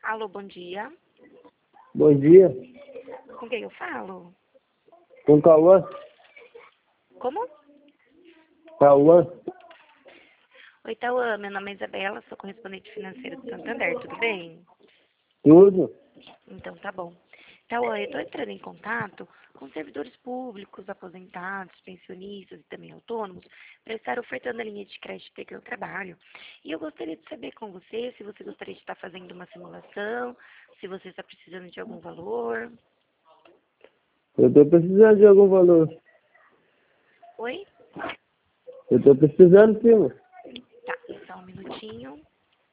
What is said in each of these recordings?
Alô, bom dia. Bom dia, Com quem eu falo? com Cauã. Como? Cauã, Oi, Tauã, meu nome é Isabela, sou correspondente financeira do Santander, tudo bem? tudo. Então tá bom. Tauã, eu estou entrando em contato com servidores públicos, aposentados, pensionistas e também autônomos para estar ofertando a linha de crédito Peguei o Trabalho. E eu gostaria de saber com você se você gostaria de estar fazendo uma simulação, se você está precisando de algum valor. Eu tô precisando de algum valor. Oi? Eu tô precisando, sim, mano. Tá, só um minutinho.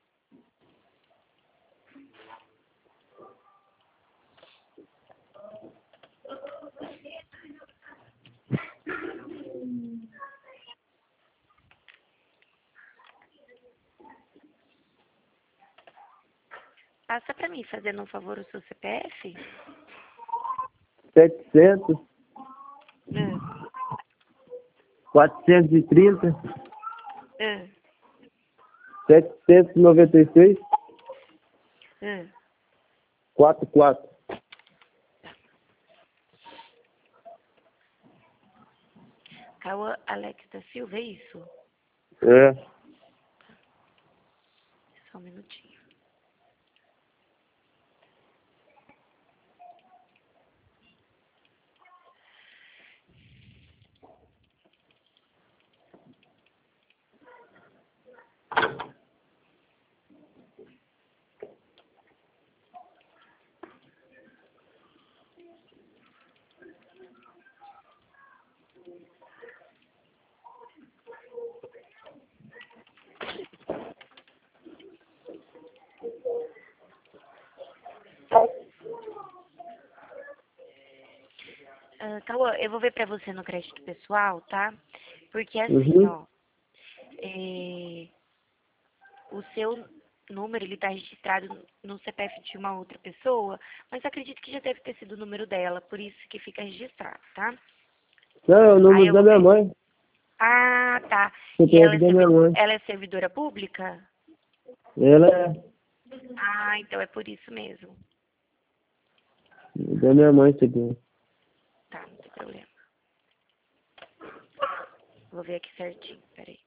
Passa para mim, fazendo um favor, o seu CPF. 700, Ah, 430, ah, 796, ah. 44. Cauã Alex da Silva, é isso? É. Só um minutinho. Cauã, eu vou ver pra você no crédito pessoal, tá? Porque assim, Uhum. ó, o seu número, ele tá registrado no CPF de uma outra pessoa, mas acredito que já deve ter sido o número dela, por isso que fica registrado, tá? Não, é o Aí número eu da vou minha ver. mãe. Ah, tá. E CPF da minha mãe. ela é servidora pública? Ela é Ah, então é por isso mesmo. da minha mãe, isso aqui. Tá, não tem problema. Vou ver aqui certinho, peraí.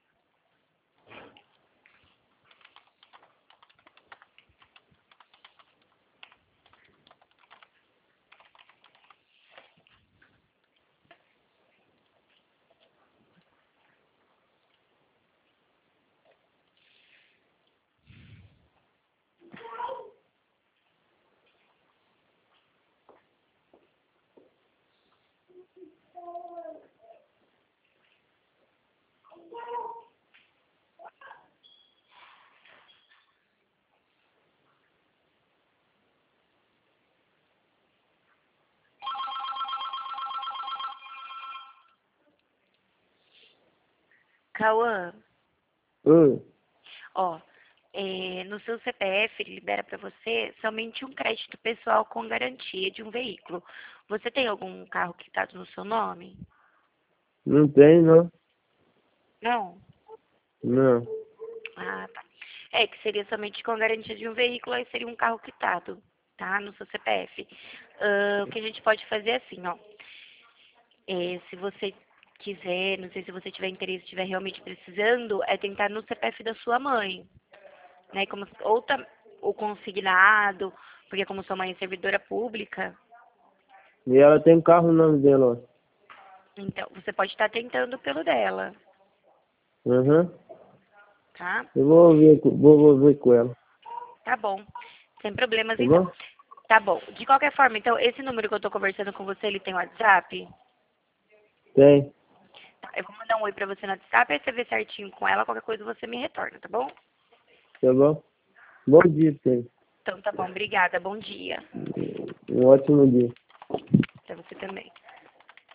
Cauã, Oi. ó, no seu CPF ele libera para você somente um crédito pessoal com garantia de um veículo. Você tem algum carro quitado no seu nome? Não tem, não. Não? Não. Ah, tá. É que seria somente com garantia de um veículo, aí seria um carro quitado, tá? No seu CPF. O que a gente pode fazer é assim, ó. Se você quiser, não sei se você tiver interesse, estiver realmente precisando, é tentar no CPF da sua mãe, né? Como, ou consignado, porque como sua mãe é servidora pública, E ela tem um carro no nome dela, ó. então você pode estar tentando pelo dela, Uhum. tá? Eu vou ver com ela. Tá bom. Sem problemas, Tá então. bom? Tá bom. De qualquer forma, então, esse número que eu tô conversando com você, ele tem WhatsApp? Tem. Tá, eu vou mandar um oi pra você no WhatsApp, aí você vê certinho com ela, qualquer coisa você me retorna, tá bom? Tá bom? Bom dia, tem. Então tá bom, obrigada, bom dia. Um ótimo dia. Pra você também.